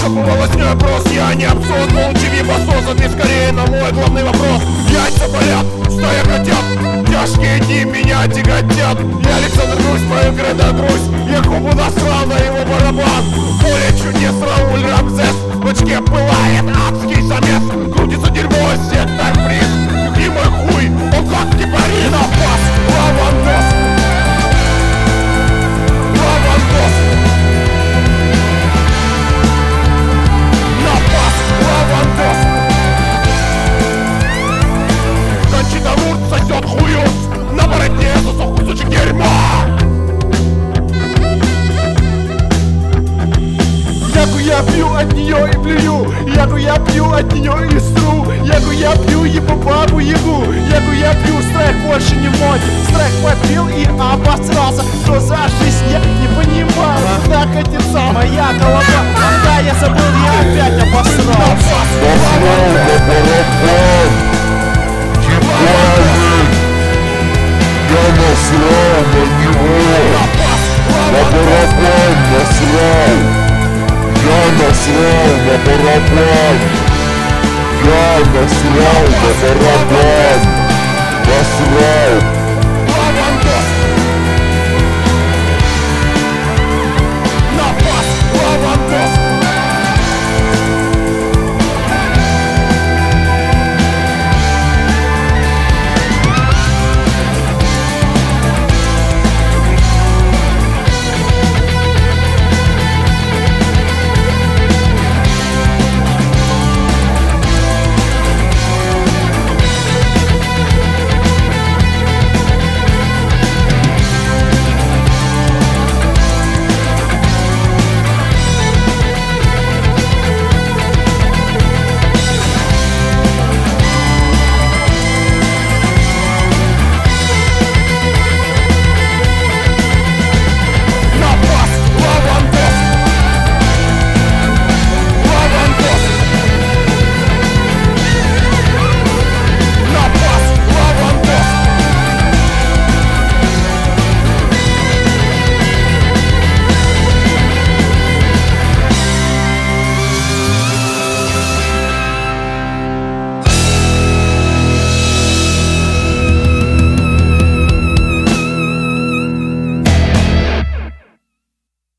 Забывалось не вопрос, я не абсурд. Молчави басос, ответь скорее на мой главный вопрос. Яйца болят, стая котят, тяжкие дни меня тяготят. Я Александр Грусть, мою города Грусть. Я Кубу насрал на его барабан. Поле чудес, Рауль Рамзес. В очке пылает адский замес. Крутится дерьмо, сектор приз. Любимый хуй, он как кипарин. Напас, лавандос. Лавандос. Напас, лавандос. Кончита Вурст сосет хуюс. На бородне засох кусочек дерьма. Ягу я пью от нее и плюю, ягу я пью от нее и сру, ягу я пью ебу бабу ягу, ягу я пью, страх больше не мой, страх попил и обосрался, что за жизнь я не понимал, куда катится моя голова, когда я забыл, я опять обосрался. Я насрал на него, на барабан насрал. Я насрал на барабан. Я насрал на барабан. Насрал.